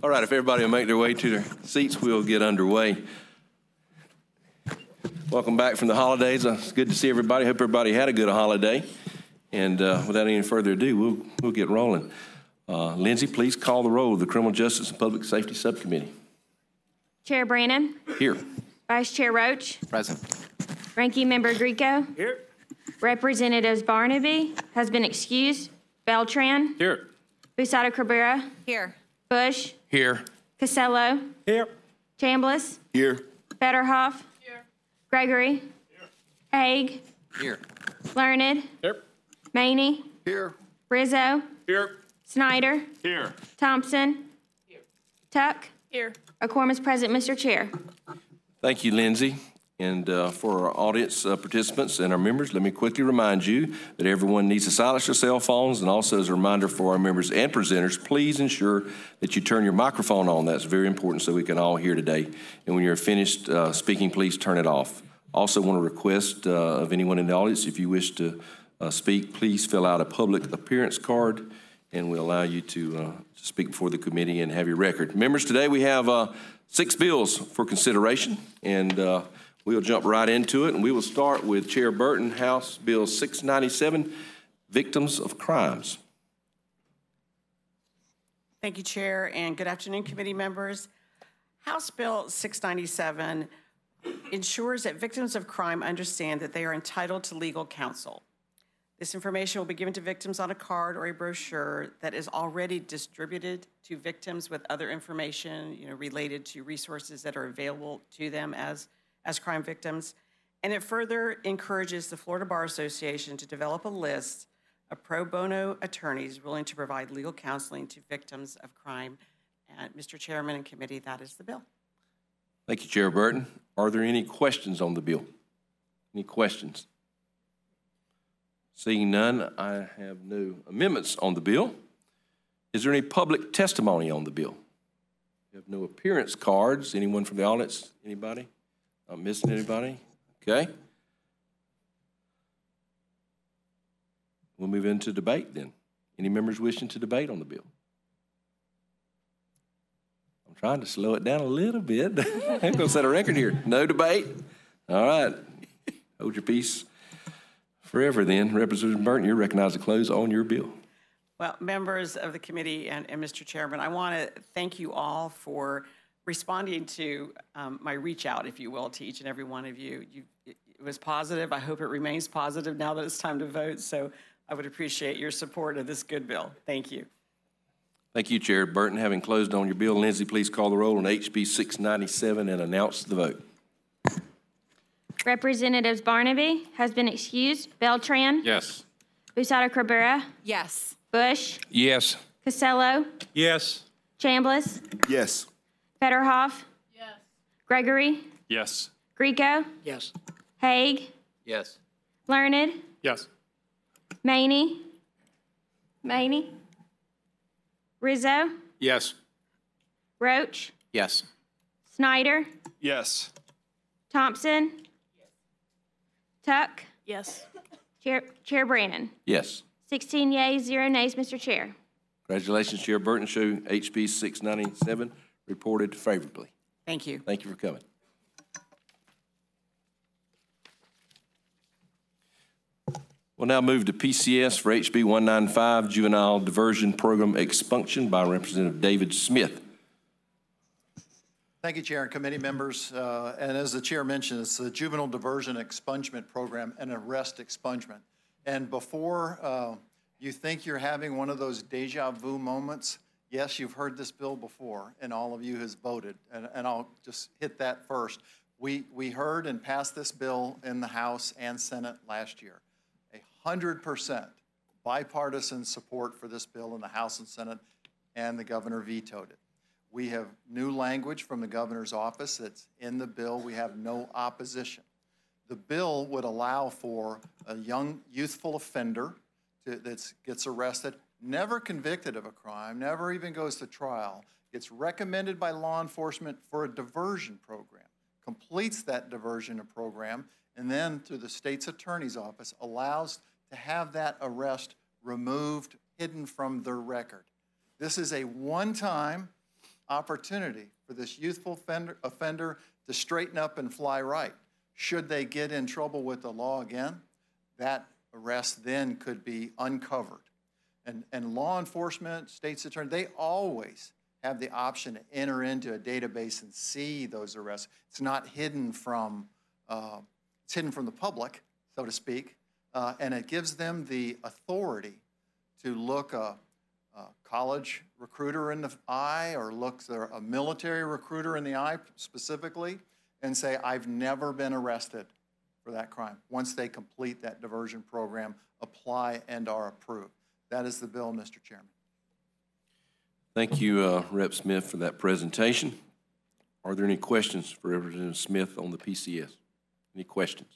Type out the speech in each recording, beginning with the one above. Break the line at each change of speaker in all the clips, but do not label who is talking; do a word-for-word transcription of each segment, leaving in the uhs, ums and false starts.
All right, if everybody will make their way to their seats, we'll get underway. Welcome back from the holidays. Uh, it's good to see everybody. Hope everybody had a good holiday. And uh, without any further ado, we'll, we'll get rolling. Uh, Lindsay, please call the roll of the Criminal Justice and Public Safety Subcommittee.
Chair Brannon.
Here.
Vice Chair Roach.
Present.
Ranking Member Grieco.
Here.
Representatives Barnaby has been excused. Beltran.
Here.
Busada Cabrera.
Here.
Bush.
Here.
Casello.
Here.
Chambliss.
Here.
Fetterhoff.
Here.
Gregory. Here. Haig.
Here.
Learned.
Here.
Maney.
Here.
Rizzo.
Here.
Snyder.
Here.
Thompson.
Here.
Tuck.
Here.
A quorum is present, Mister Chair.
Thank you, Lindsay. And uh, for our audience uh, participants and our members, let me quickly remind you that everyone needs to silence their cell phones, and also as a reminder for our members and presenters, please ensure that you turn your microphone on. That's very important so we can all hear today. And when you're finished uh, speaking, please turn it off. Also want to request uh, of anyone in the audience, if you wish to uh, speak, please fill out a public appearance card, and we'll allow you to, uh, to speak before the committee and have your record. Members, today we have uh, six bills for consideration, and uh, we'll jump right into it, and we will start with Chair Burton, House Bill six ninety-seven, Victims of Crimes.
Thank you, Chair, and good afternoon, committee members. House Bill six ninety-seven ensures that victims of crime understand that they are entitled to legal counsel. This information will be given to victims on a card or a brochure that is already distributed to victims with other information, you know, related to resources that are available to them as as crime victims, and it further encourages the Florida Bar Association to develop a list of pro bono attorneys willing to provide legal counseling to victims of crime. And Mister Chairman and committee, that is the bill.
Thank you, Chair Burton. Are there any questions on the bill? Any questions? Seeing none, I have no amendments on the bill. Is there any public testimony on the bill? We have no appearance cards. Anyone from the audience? Anybody? Not missing anybody? Okay. We'll move into debate then. Any members wishing to debate on the bill? I'm trying to slow it down a little bit. I'm going to set a record here. No debate? All right. Hold your peace forever then. Representative Burton, you're recognized to close on your bill.
Well, members of the committee and, and Mister Chairman, I want to thank you all for responding to um, my reach out, if you will, to each and every one of you. you. It was positive. I hope it remains positive now that it's time to vote. So I would appreciate your support of this good bill. Thank you.
Thank you, Chair Burton. Having closed on your bill, Lindsay, please call the roll on H B six ninety-seven and announce the vote.
Representatives Barnaby has been excused. Beltran.
Yes.
Busada Cabrera.
Yes.
Bush.
Yes.
Casello.
Yes.
Chambliss.
Yes.
Fetterhoff.
Yes.
Gregory.
Yes.
Grieco.
Yes.
Haig.
Yes.
Learned.
Yes.
Maney. Maney. Rizzo.
Yes.
Roach.
Yes.
Snyder.
Yes.
Thompson. Tuck.
Yes.
Chair, Chair Brannon.
Yes.
sixteen yeas, zero nays, Mister Chair.
Congratulations, Chair Burton. Show H B six ninety-seven reported favorably.
Thank you.
Thank you for coming. We'll now move to P C S for H B one ninety-five, Juvenile Diversion Program Expunction by Representative David Smith.
Thank you, Chair and committee members. Uh, and as the Chair mentioned, it's the Juvenile Diversion Expungement Program and Arrest Expungement. And before uh, you think you're having one of those deja vu moments, yes, you've heard this bill before, and all of you has voted. And, and I'll just hit that first. We, we heard and passed this bill in the House and Senate last year. A hundred percent bipartisan support for this bill in the House and Senate, and the governor vetoed it. We have new language from the governor's office that's in the bill. We have no opposition. The bill would allow for a young, youthful offender that gets arrested, never convicted of a crime, never even goes to trial, gets recommended by law enforcement for a diversion program, completes that diversion program, and then through the state's attorney's office allows to have that arrest removed, hidden from their record. This is a one-time opportunity for this youthful offender, offender to straighten up and fly right. Should they get in trouble with the law again, that arrest then could be uncovered. And, and law enforcement, state's attorney, they always have the option to enter into a database and see those arrests. It's not hidden from, uh, it's hidden from the public, so to speak, uh, and it gives them the authority to look a, a college recruiter in the eye or look a military recruiter in the eye specifically and say, I've never been arrested for that crime. Once they complete that diversion program, apply and are approved. That is the bill, Mister Chairman.
Thank you, uh, Representative Smith, for that presentation. Are there any questions for Representative Smith on the P C S? Any questions?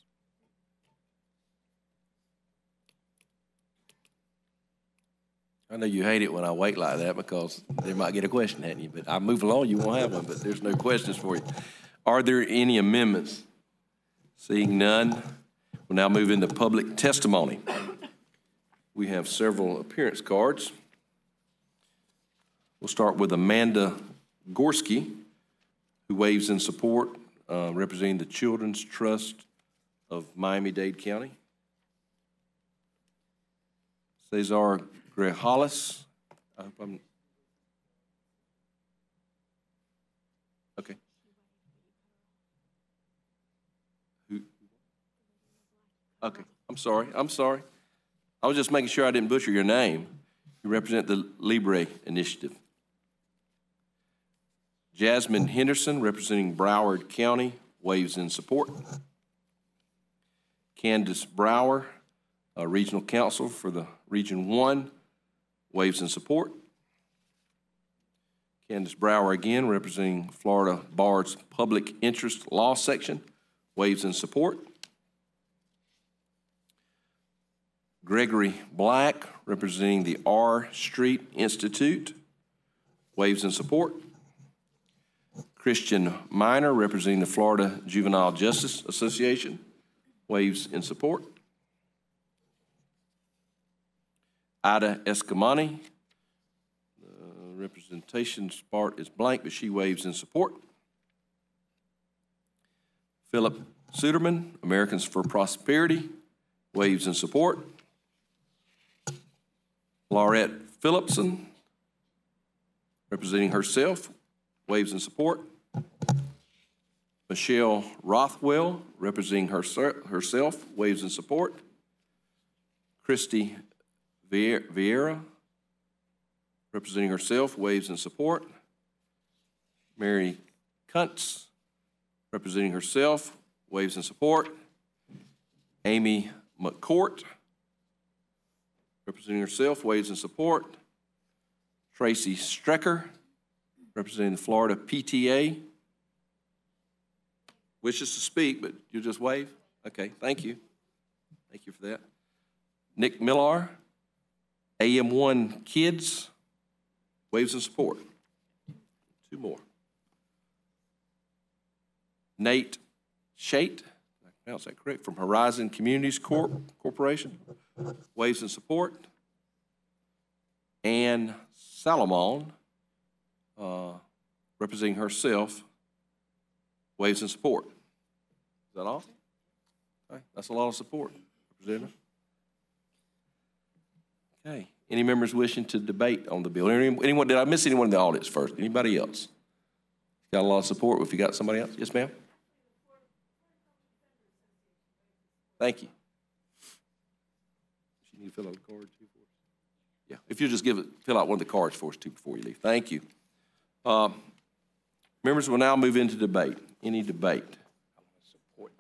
I know you hate it when I wait like that because they might get a question at you, but I move along, you won't have one, but there's no questions for you. Are there any amendments? Seeing none, we'll now move into public testimony. We have several appearance cards. We'll start with Amanda Gorski, who waves in support, uh, representing the Children's Trust of Miami-Dade County. Cesar Grajales. I hope I'm... Okay. Who? Okay, I'm sorry, I'm sorry. I was just making sure I didn't butcher your name. You represent the Libre Initiative. Jasmine Henderson, representing Broward County, waves in support. Candace Brower, uh, Regional Counsel for the Region one, waves in support. Candace Brower again, representing Florida Bar's Public Interest Law Section, waves in support. Gregory Black, representing the R Street Institute, waves in support. Christian Minor, representing the Florida Juvenile Justice Association, waves in support. Ida Escamani, the representation part is blank, but she waves in support. Philip Suderman, Americans for Prosperity, waves in support. Laurette Phillipson, representing herself, waves in support. Michelle Rothwell, representing her, herself, waves in support. Christy Vieira, representing herself, waves in support. Mary Kuntz, representing herself, waves in support. Amy McCourt, representing herself, waves in support. Tracy Strecker, representing the Florida P T A. Wishes to speak, but you'll just wave? Okay, thank you. Thank you for that. Nick Millar, A M one Kids, waves in support. Two more. Nate Shate, did I pronounce that correct, from Horizon Communities Corp Corporation, waves in support. Ann Salomon, uh, representing herself, waves in support. Is that all? Okay, that's a lot of support, Representative. Okay. Any members wishing to debate on the bill? Anyone? Did I miss anyone in the audience first? Anybody else? Got a lot of support. If you got somebody else, yes, ma'am. Thank you. You need to fill out a card too for us. Yeah. If you just give it, fill out one of the cards for us too before you leave. Thank you. Uh, members will now move into debate. Any debate? I want to support.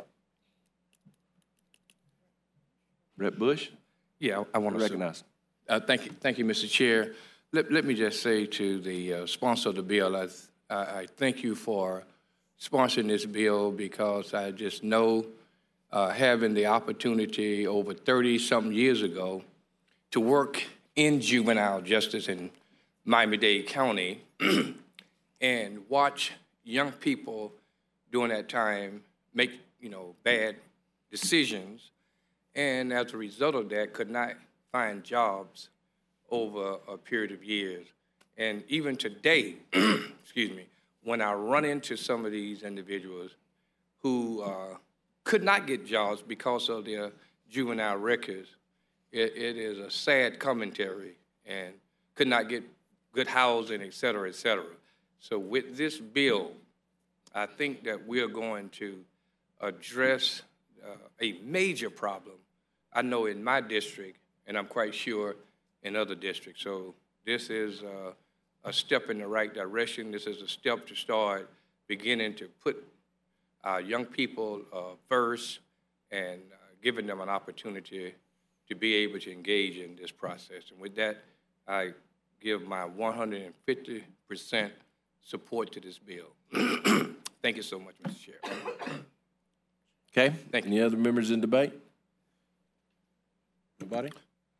Rep Bush?
Yeah, I want to
recognize.
Uh, thank you, thank you, Mister Chair. Let, let me just say to the uh, sponsor of the bill, I, I, I thank you for sponsoring this bill because I just know uh, having the opportunity over thirty-something years ago to work in juvenile justice in Miami-Dade County and watch young people during that time make, you know, bad decisions, and as a result of that, could not find jobs over a period of years. And even today, excuse me, when I run into some of these individuals who uh, could not get jobs because of their juvenile records, it, it is a sad commentary, and could not get good housing, et cetera, et cetera. So with this bill, I think that we are going to address uh, a major problem, I know in my district, and I'm quite sure in other districts. So this is uh, a step in the right direction. This is a step to start beginning to put our young people uh, first and uh, giving them an opportunity to be able to engage in this process. And with that, I give my one hundred fifty percent support to this bill. Thank you so much, Mister Chair.
Okay.
Thank you.
Any other members in debate? Nobody?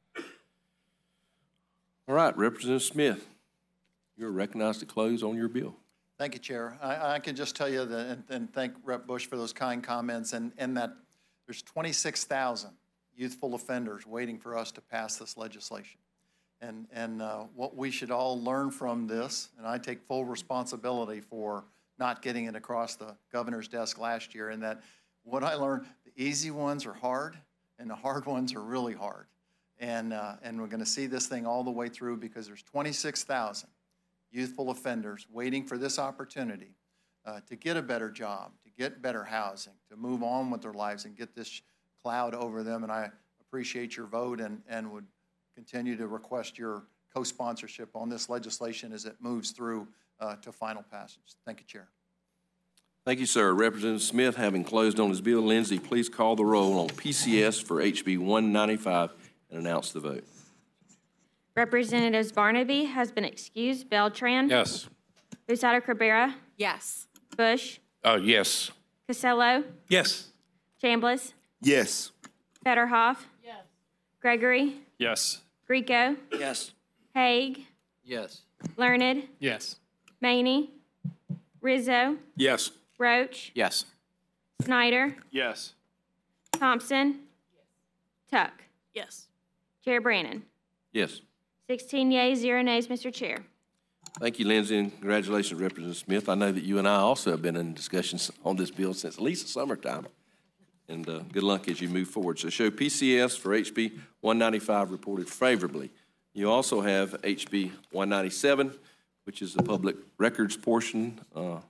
All right, Representative Smith, you're recognized to close on your bill.
Thank you, Chair. I, I can just tell you that, and, and thank Representative Bush for those kind comments, and, and that there's twenty-six thousand youthful offenders waiting for us to pass this legislation. And, and uh, what we should all learn from this, and I take full responsibility for not getting it across the governor's desk last year, and that what I learned, the easy ones are hard, and the hard ones are really hard. And, uh, and we're going to see this thing all the way through because there's twenty-six thousand youthful offenders waiting for this opportunity uh, to get a better job, to get better housing, to move on with their lives and get this cloud over them. And I appreciate your vote and, and would continue to request your co-sponsorship on this legislation as it moves through uh, to final passage. Thank you, Chair.
Thank you, sir. Representative Smith, having closed on his bill, Lindsay, please call the roll on P C S for H B one ninety-five and announce the vote.
Representatives Barnaby has been excused. Beltran.
Yes.
Hussato Cabrera.
Yes.
Bush.
Uh, yes.
Casello.
Yes.
Chambliss.
Yes.
Fetterhoff. Yes. Gregory.
Yes.
Rico.
Yes.
Haig.
Yes.
Learned.
Yes.
Maney. Rizzo.
Yes.
Roach.
Yes.
Snyder.
Yes.
Thompson. Tuck.
Yes.
Chair Brannon.
Yes.
sixteen yeas, zero nays, Mister Chair.
Thank you, Lindsay, and congratulations, Representative Smith. I know that you and I also have been in discussions on this bill since at least the summertime. And uh, good luck as you move forward. So show P C S for H B one ninety-five reported favorably. You also have H B one ninety-seven, which is the public records portion, uh,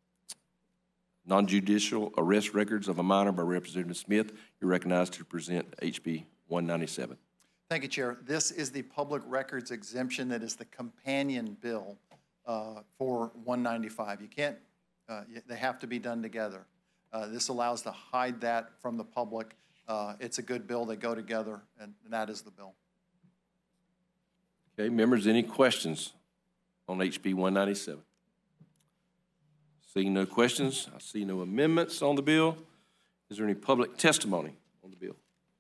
non-judicial arrest records of a minor by Representative Smith. You're recognized to present H B one ninety-seven.
Thank you, Chair. This is the public records exemption that is the companion bill uh, for one ninety-five. You can't, uh, they have to be done together. Uh, this allows to hide that from the public. Uh, it's a good bill. They go together, and, and that is the bill.
Okay, members, any questions on H B one ninety-seven? Seeing no questions, I see no amendments on the bill. Is there any public testimony on the bill?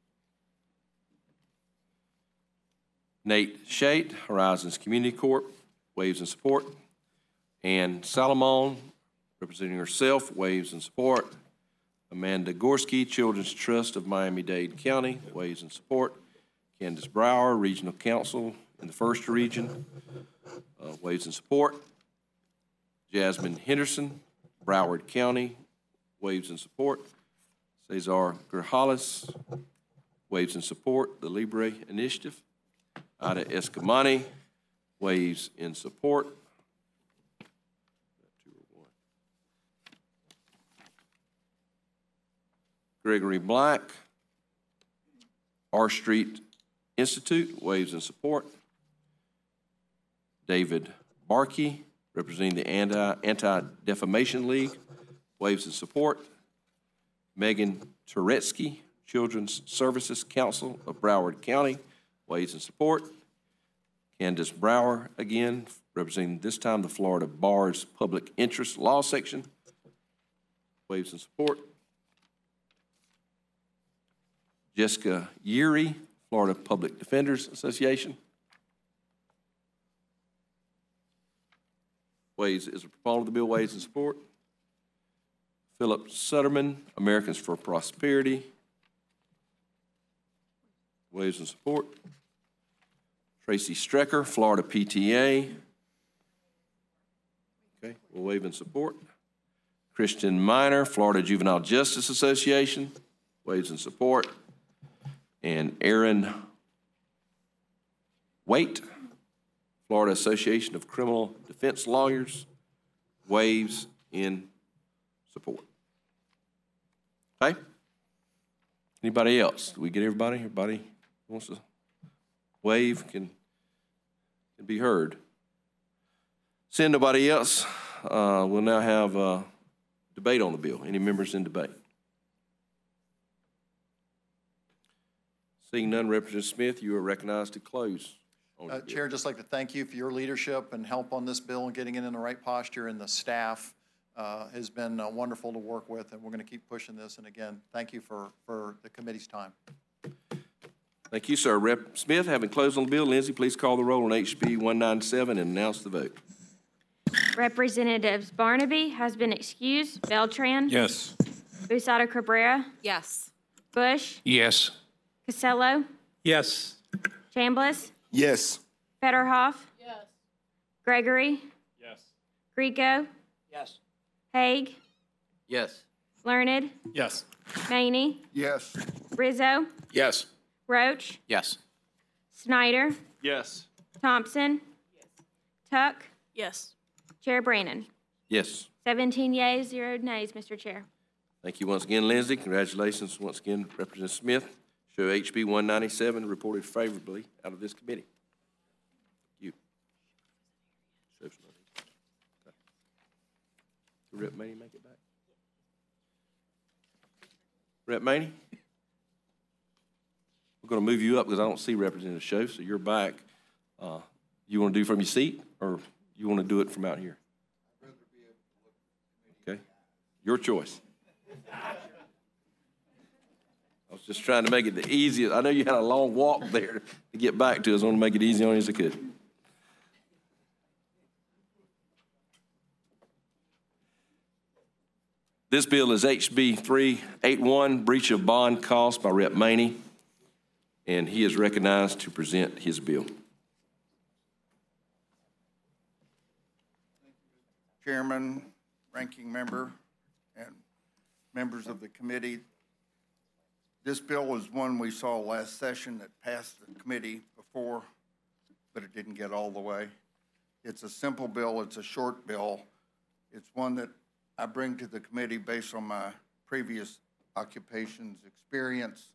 Nate Shate, Horizons Community Corp, waves in support. Ann Salomon, representing herself, waves in support. Amanda Gorski, Children's Trust of Miami-Dade County, waves in support. Candace Brower, Regional Counsel in the First Region, uh, waves in support. Jasmine Henderson, Broward County, waves in support. Cesar Grijalis, waves in support. The Libre Initiative. Ida Escamani, waves in support. Gregory Black, R Street Institute, waves in support. David Barkey, representing the Anti, Anti-Defamation League, waves in support. Megan Turetsky, Children's Services Council of Broward County, waves in support. Candace Brower, again, representing this time the Florida Bar's Public Interest Law Section, waves in support. Jessica Yeary, Florida Public Defenders Association, waves, is a proponent of the bill, waves in support. Philip Sutterman, Americans for Prosperity, waves in support. Tracy Strecker, Florida P T A, Okay, we'll waive in support. Christian Minor, Florida Juvenile Justice Association, waives in support. And Aaron Waite, Florida Association of Criminal Defense Lawyers, waives in support. Okay? Anybody else? Did we get everybody? Everybody wants to waive, can, can be heard. Seeing nobody else, uh, we'll now have uh, debate on the bill. Any members in debate? Seeing none, Representative Smith, you are recognized to close. On
Uh,
the
Chair, I'd just like to thank you for your leadership and help on this bill and getting it in the right posture, and the staff uh, has been uh, wonderful to work with, and we're going to keep pushing this. And again, thank you for, for the committee's time.
Thank you, sir. Representative Smith, having closed on the bill, Lindsay, please call the roll on H B one ninety-seven and announce the vote.
Representatives Barnaby has been excused. Beltran.
Yes.
Busada Cabrera.
Yes.
Bush.
Yes.
Casello.
Yes.
Chambliss.
Yes.
Federhoff.
Yes.
Gregory.
Yes.
Grieco.
Yes.
Haig.
Yes.
Learned.
Yes.
Maney.
Yes.
Rizzo.
Yes.
Roach.
Yes.
Snyder.
Yes.
Thompson. Tuck.
Yes.
Chair Brannon.
Yes.
seventeen yeas, zero nays, Mister Chair.
Thank you once again, Lindsay. Congratulations once again, Representative Smith. Show H B one ninety-seven reported favorably out of this committee. You. Shows no need. Okay. Did Rep Maney make it back? Rep Maney? We're going to move you up because I don't see Representative Show, so you're back. Uh, you want to do from your seat, or you want to do it from out here? Okay. Your choice. I was just trying to make it the easiest. I know you had a long walk there to get back to us. I want to make it easy on you as I could. This bill is H B three eighty-one, breach of bond cost by Rep Maney, and he is recognized to present his bill.
Chairman, ranking member, and members of the committee. This bill was one we saw last session that passed the committee before, but it didn't get all the way. It's a simple bill. It's a short bill. It's one that I bring to the committee based on my previous occupation's experience.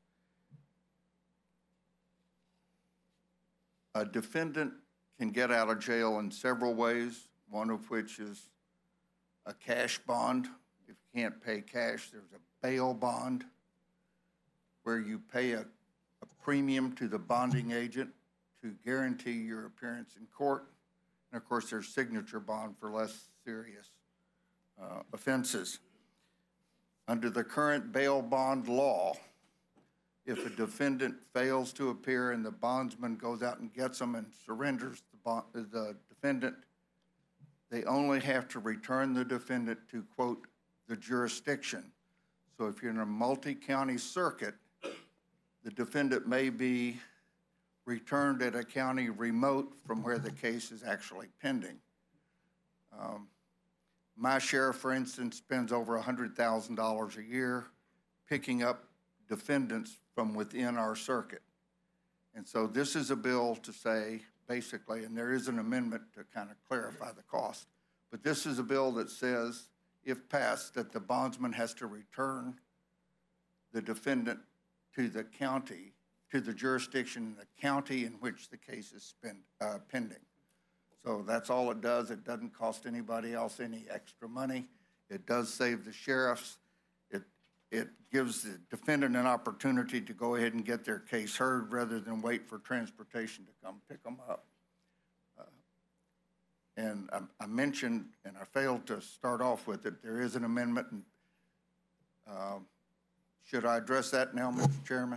A defendant can get out of jail in several ways, one of which is a cash bond. If you can't pay cash, there's a bail bond where you pay a, a premium to the bonding agent to guarantee your appearance in court. And of course, there's signature bond for less serious uh, offenses. Under the current bail bond law, if a defendant fails to appear and the bondsman goes out and gets them and surrenders the, bond, the defendant, they only have to return the defendant to, quote, the jurisdiction. So if you're in a multi-county circuit, the defendant may be returned at a county remote from where the case is actually pending. Um, my sheriff, for instance, spends over one hundred thousand dollars a year picking up defendants from within our circuit. And so this is a bill to say, basically, and there is an amendment to kind of clarify the cost, but this is a bill that says, if passed, that the bondsman has to return the defendant to the county, to the jurisdiction in the county in which the case is spend, uh, pending. So that's all it does. It doesn't cost anybody else any extra money. It does save the sheriffs. It, it gives the defendant an opportunity to go ahead and get their case heard rather than wait for transportation to come pick them up. Uh, and I, I mentioned, and I failed to start off with it, there is an amendment. And, uh, should I address that now, Mister Chairman?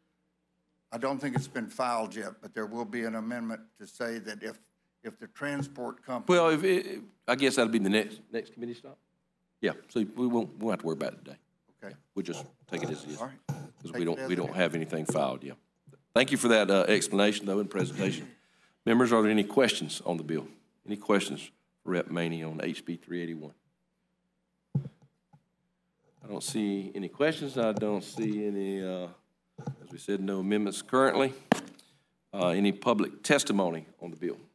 I don't think it's been filed yet, but there will be an amendment to say that if if the transport company.
Well, if it, I guess that'll be the next next committee stop. Yeah, so we won't we won't have to worry about it today.
Okay.
We'll just take it as it is.
All right.
Because
Take
we
it
don't
as
we
it
don't
is.
have anything filed. Yeah. Thank you for that uh, explanation, though, and presentation. Members, are there any questions on the bill? Any questions Rep Maney on H B three eighty-one. I don't see any questions. I don't see any, uh, as we said, no amendments currently. Uh, any public testimony on the bill?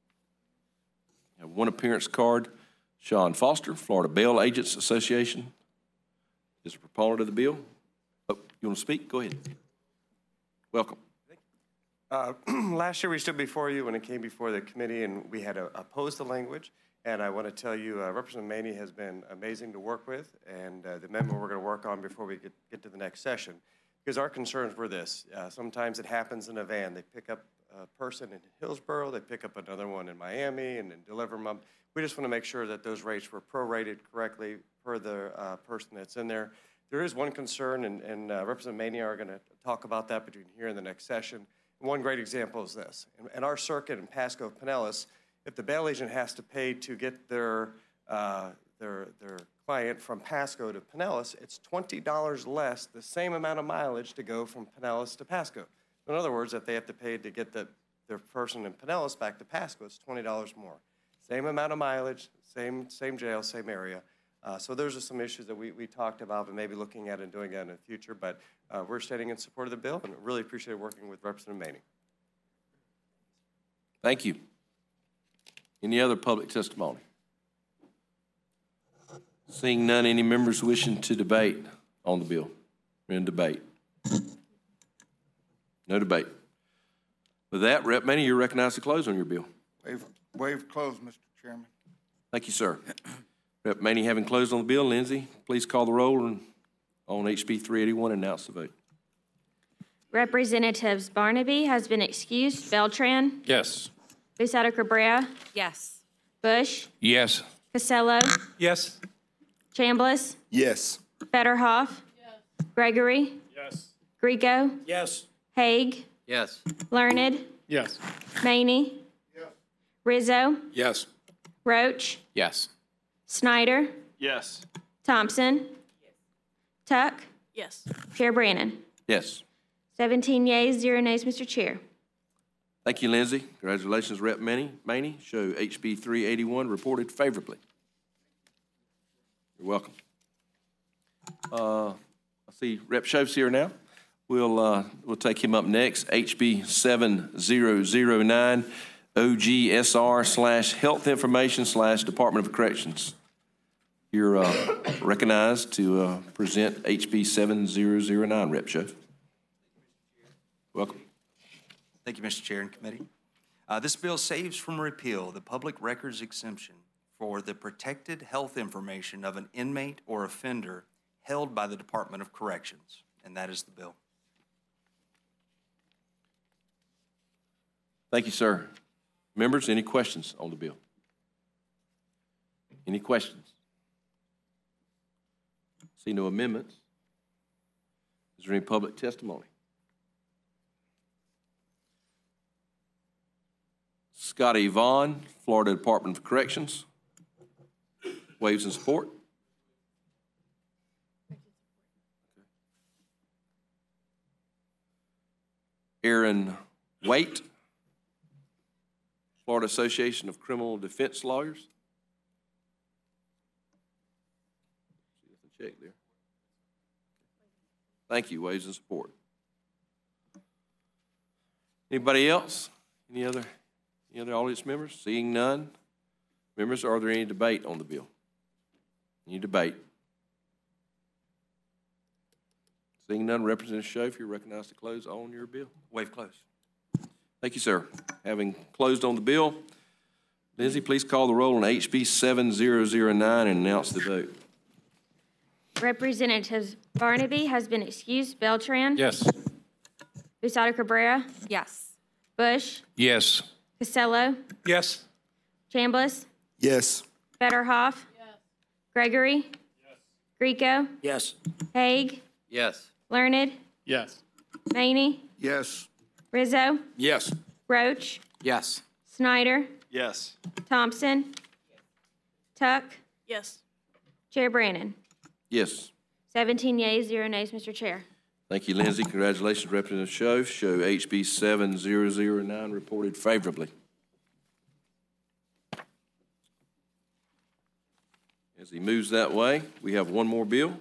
I have one appearance card. Sean Foster, Florida Bail Agents Association, is a proponent of the bill. Oh, you want to speak? Go ahead. Welcome.
Uh, last year, we stood before you when it came before the committee, and we had uh, opposed the language. And I want to tell you, uh, Representative Maney has been amazing to work with, and uh, the amendment we're going to work on before we get, get to the next session. Because our concerns were this. Uh, sometimes it happens in a van. They pick up a person in Hillsborough, they pick up another one in Miami, and then deliver them up. We just want to make sure that those rates were prorated correctly per the uh, person that's in there. There is one concern, and, and uh, Representative Maney are going to talk about that between here and the next session. And one great example is this. In, in our circuit in Pasco, Pinellas, if the bail agent has to pay to get their, uh, their, their client from Pasco to Pinellas, it's twenty dollars less, the same amount of mileage to go from Pinellas to Pasco. In other words, if they have to pay to get the, their person in Pinellas back to Pasco, it's twenty dollars more. Same amount of mileage, same, same jail, same area. Uh, so those are some issues that we, we talked about and maybe looking at and doing that in the future, but uh, we're standing in support of the bill and really appreciate working with Representative Maney.
Thank you. Any other public testimony? Seeing none, any members wishing to debate on the bill? We're in debate. No debate. With that, Rep Maney, you're recognized to close on your bill.
Waive, waive close, Mister Chairman.
Thank you, sir. Rep Maney, having closed on the bill, Lindsay, please call the roll and on H B three eighty-one and announce the vote.
Representatives Barnaby has been excused. Beltran.
Yes.
Busada Cabrera.
Yes.
Bush.
Yes.
Casello.
Yes.
Chambliss.
Yes.
Fetterhoff. Yes. Gregory.
Yes.
Grico.
Yes.
Haig.
Yes.
Learned.
Yes.
Maney.
Yes.
Rizzo.
Yes.
Roach.
Yes.
Snyder.
Yes.
Thompson. Tuck.
Yes.
Chair Brannon.
Yes.
seventeen yeas, zero nays, Mister Chair.
Thank you, Lindsay. Congratulations, Rep Maney. Maney, show H B three eighty-one reported favorably. You're welcome. Uh, I see Rep Schoaf's here now. We'll, uh, we'll take him up next. H B seven thousand nine, O G S R slash Health Information slash Department of Corrections. You're uh, recognized to uh, present H B seven thousand nine, Rep Schoaf. Welcome.
Thank you, Mister Chair and committee. Uh, this bill saves from repeal the public records exemption for the protected health information of an inmate or offender held by the Department of Corrections, and that is the bill.
Thank you, sir. Members, any questions on the bill? Any questions? See no amendments. Is there any public testimony? Scotty Vaughn, Florida Department of Corrections. Waves in support. Aaron Waite, Florida Association of Criminal Defense Lawyers. Check there. Thank you. Waves in support. Anybody else? Any other? Any other audience members? Seeing none. Members, are there any debate on the bill? Any debate? Seeing none, Representative Schoaf, you're recognized to close on your bill.
Waive close.
Thank you, sir. Having closed on the bill, Lindsay, please call the roll on H B seven thousand nine and announce the vote.
Representatives Barnaby has been excused. Beltran.
Yes.
Busada Cabrera.
Yes.
Bush.
Yes.
Casello.
Yes.
Chambliss.
Yes.
Fetterhoff. Yes. Gregory. Yes. Grico.
Yes.
Haig.
Yes.
Learned.
Yes.
Maney.
Yes.
Rizzo.
Yes.
Roach.
Yes.
Snyder.
Yes.
Thompson. Tuck.
Yes.
Chair Brannon.
Yes.
seventeen yeas, zero nays, Mister Chair.
Thank you, Lindsay. Congratulations, Representative Schoaf. Show H B seven thousand nine reported favorably. As he moves that way, we have one more bill. Let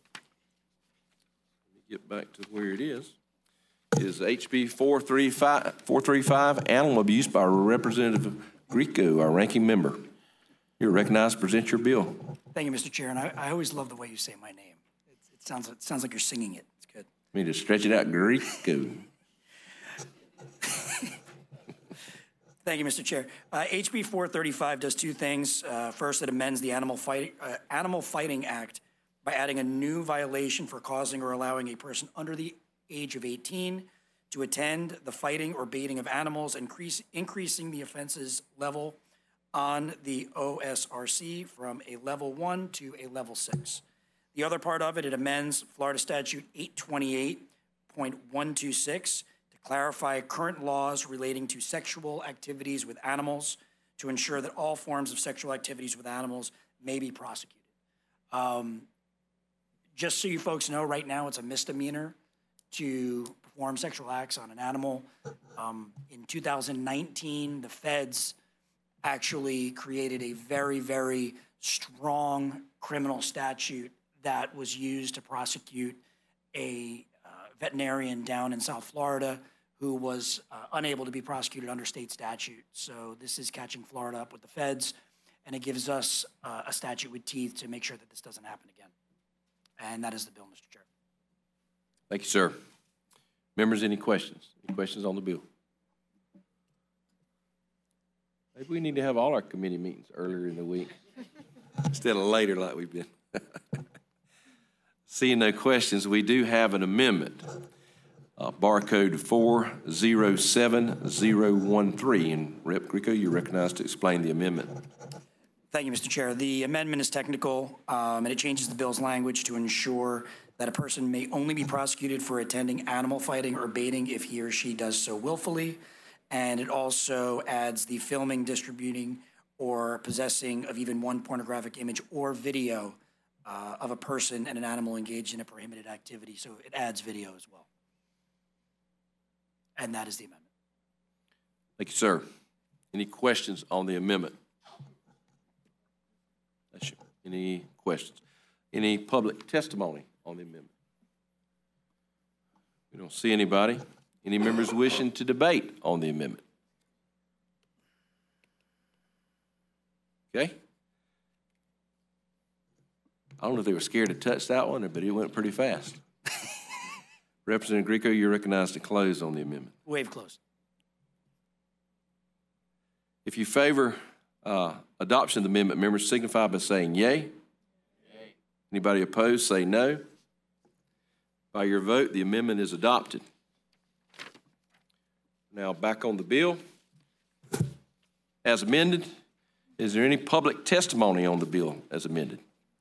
me get back to where it is. It is H B four thirty-five, Animal Abuse by Representative Grieco, our ranking member. You're recognized to present your bill.
Thank you, Mister Chair, and I, I always love the way you say my name. It, it sounds it sounds like you're singing it. It's good.
I mean, to stretch it out, Grieco.
Thank you, Mister Chair. Uh, H B four thirty-five does two things. Uh, first, it amends the Animal, Fight, uh, Animal Fighting Act by adding a new violation for causing or allowing a person under the age of eighteen to attend the fighting or baiting of animals, increase, increasing the offenses level on the O S R C from a level one to a level six. The other part of it, it amends Florida Statute eight twenty-eight point one two six to clarify current laws relating to sexual activities with animals to ensure that all forms of sexual activities with animals may be prosecuted. Um, just so you folks know, right now it's a misdemeanor to perform sexual acts on an animal. Um, in two thousand nineteen, the feds actually created a very, very strong criminal statute that was used to prosecute a uh, veterinarian down in South Florida who was uh, unable to be prosecuted under state statute. So this is catching Florida up with the feds, and it gives us uh, a statute with teeth to make sure that this doesn't happen again. And that is the bill, Mister Chair.
Thank you, sir. Members, any questions? Any questions on the bill? Maybe we need to have all our committee meetings earlier in the week instead of later like we've been. Seeing no questions, we do have an amendment, uh, barcode four zero seven zero one three. And Rep Grieco, you're recognized to explain the amendment.
Thank you, Mister Chair. The amendment is technical, um, and it changes the bill's language to ensure that a person may only be prosecuted for attending animal fighting or baiting if he or she does so willfully. And it also adds the filming, distributing, or possessing of even one pornographic image or video uh, of a person and an animal engaged in a prohibited activity. So it adds video as well. And that is the amendment.
Thank you, sir. Any questions on the amendment? That's you. Any questions? Any public testimony on the amendment? We don't see anybody. Any members wishing to debate on the amendment? Okay. I don't know if they were scared to touch that one, but it went pretty fast. Representative Grieco, you're recognized to close on the amendment.
Waive closed.
If you favor uh, adoption of the amendment, members signify by saying yay. Yay. Anybody opposed, say no. By your vote, the amendment is adopted. Now back on the bill. As amended, is there any public testimony on the bill as amended?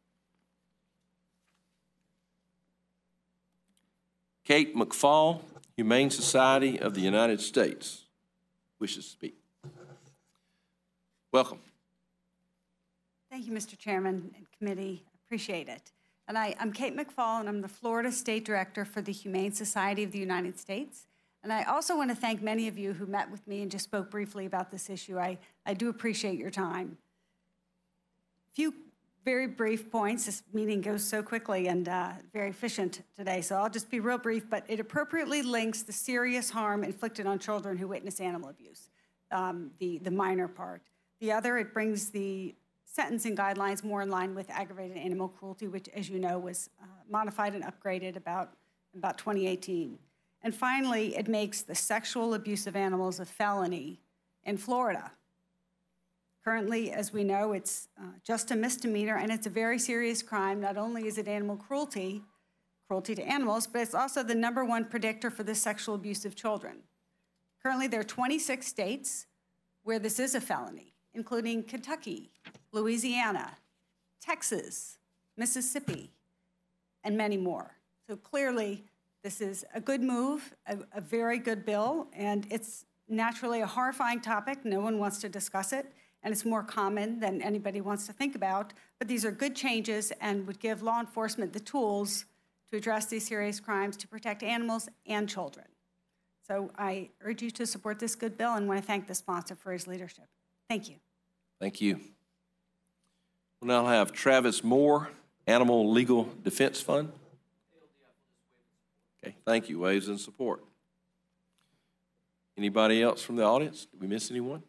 Kate McFall, Humane Society of the United States, wishes to speak. Welcome.
Thank you, Mister Chairman and committee. Appreciate it. And I, I'm Kate McFall, and I'm the Florida State Director for the Humane Society of the United States. And I also want to thank many of you who met with me and just spoke briefly about this issue. I, I do appreciate your time. A few very brief points. This meeting goes so quickly and uh, very efficient today, so I'll just be real brief, but it appropriately links the serious harm inflicted on children who witness animal abuse, um, the, the minor part. The other, it brings the sentencing guidelines more in line with aggravated animal cruelty, which, as you know, was uh, modified and upgraded about, about twenty eighteen. And finally, it makes the sexual abuse of animals a felony in Florida. Currently, as we know, it's uh, just a misdemeanor, and it's a very serious crime. Not only is it animal cruelty, cruelty to animals, but it's also the number one predictor for the sexual abuse of children. Currently, there are twenty-six states where this is a felony, including Kentucky, Louisiana, Texas, Mississippi, and many more. So clearly, this is a good move, a, a very good bill, and it's naturally a horrifying topic. No one wants to discuss it, and it's more common than anybody wants to think about. But these are good changes and would give law enforcement the tools to address these serious crimes to protect animals and children. So I urge you to support this good bill and want to thank the sponsor for his leadership. Thank you.
Thank you. We'll now have Travis Moore, Animal Legal Defense Fund. Okay, thank you. Waves in support. Anybody else from the audience? Did we miss anyone?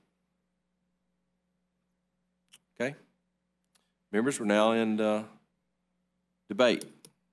Okay. Members, we're now in uh, debate.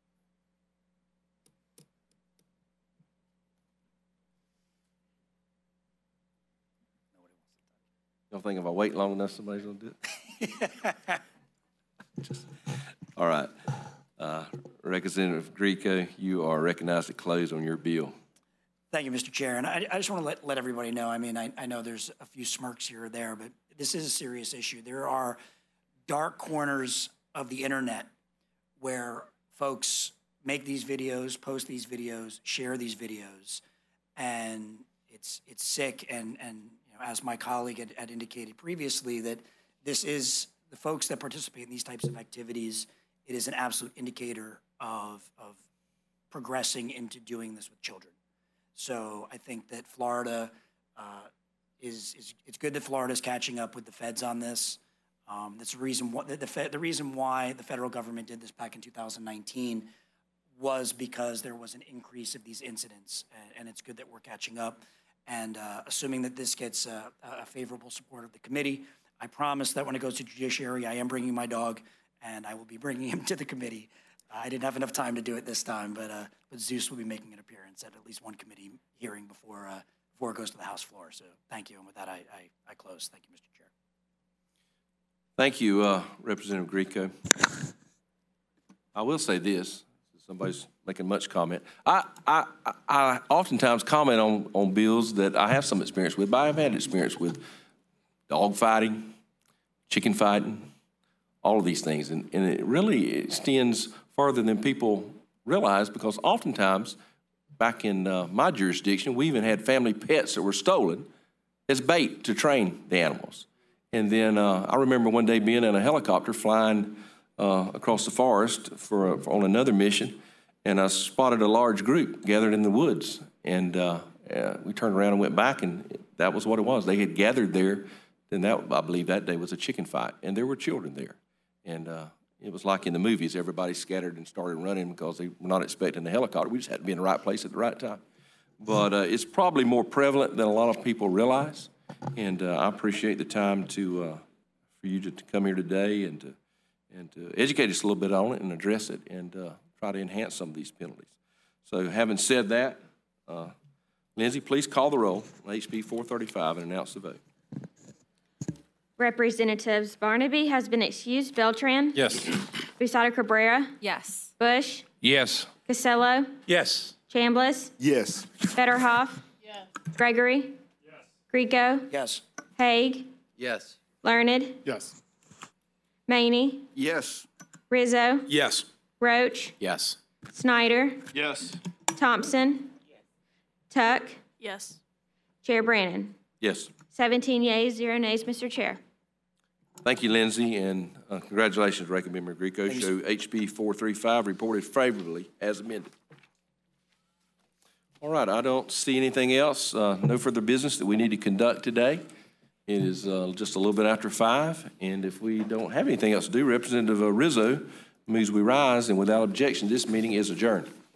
Y'all think if I wait long enough, somebody's going to do it? Just, all right. Uh, Representative Grieco, you are recognized to close on your bill.
Thank you, Mister Chair. And I, I just want to let, let everybody know, I mean, I, I know there's a few smirks here or there, but this is a serious issue. There are dark corners of the internet where folks make these videos, post these videos, share these videos, and it's it's sick. And, and you know, as my colleague had, had indicated previously, that this is the folks that participate in these types of activities, it is an absolute indicator of, of progressing into doing this with children. So I think that Florida uh, is, is, it's good that Florida is catching up with the feds on this. Um, that's the reason, why, the, the, the reason why the federal government did this back in two thousand nineteen was because there was an increase of these incidents, and, and it's good that we're catching up. And uh, assuming that this gets uh, a favorable support of the committee, I promise that when it goes to judiciary, I am bringing my dog, and I will be bringing him to the committee. I didn't have enough time to do it this time, but, uh, but Zeus will be making an appearance at at least one committee hearing before, uh, before it goes to the House floor. So thank you, and with that, I, I, I close. Thank you, Mister Chair.
Thank you, uh, Representative Grieco. I will say this, somebody's making much comment. I, I, I oftentimes comment on, on bills that I have some experience with, but I have had experience with dog fighting, chicken fighting, all of these things. And, and it really extends farther than people realize, because oftentimes, back in uh, my jurisdiction, we even had family pets that were stolen as bait to train the animals. And then uh, I remember one day being in a helicopter flying uh, across the forest for, a, for on another mission, and I spotted a large group gathered in the woods. And uh, uh, we turned around and went back, and that was what it was. They had gathered there, and that, I believe that day was a chicken fight, and there were children there. And uh, it was like in the movies, everybody scattered and started running because they were not expecting the helicopter. We just had to be in the right place at the right time. But uh, it's probably more prevalent than a lot of people realize. And uh, I appreciate the time to uh, for you to, to come here today and to and to educate us a little bit on it and address it and uh, try to enhance some of these penalties. So having said that, uh, Lindsay, please call the roll on H B four thirty-five and announce the vote.
Representatives Barnaby has been excused. Beltran?
Yes.
Busada Cabrera?
Yes.
Bush?
Yes.
Casello?
Yes.
Chambliss?
Yes.
Fetterhoff? Yes. Gregory? Yes. Grieco?
Yes.
Haig?
Yes.
Learned?
Yes.
Maney?
Yes.
Rizzo?
Yes.
Roach?
Yes.
Snyder?
Yes.
Thompson? Tuck?
Yes.
Chair Brannon?
Yes.
seventeen yeas, zero nays, Mister Chair.
Thank you, Lindsay, and uh, congratulations, Ranking Member Grieco. Show H B four thirty-five reported favorably as amended. All right, I don't see anything else. Uh, no further business that we need to conduct today. It is uh, just a little bit after five, and if we don't have anything else to do, Representative Rizzo moves we rise, and without objection, this meeting is adjourned.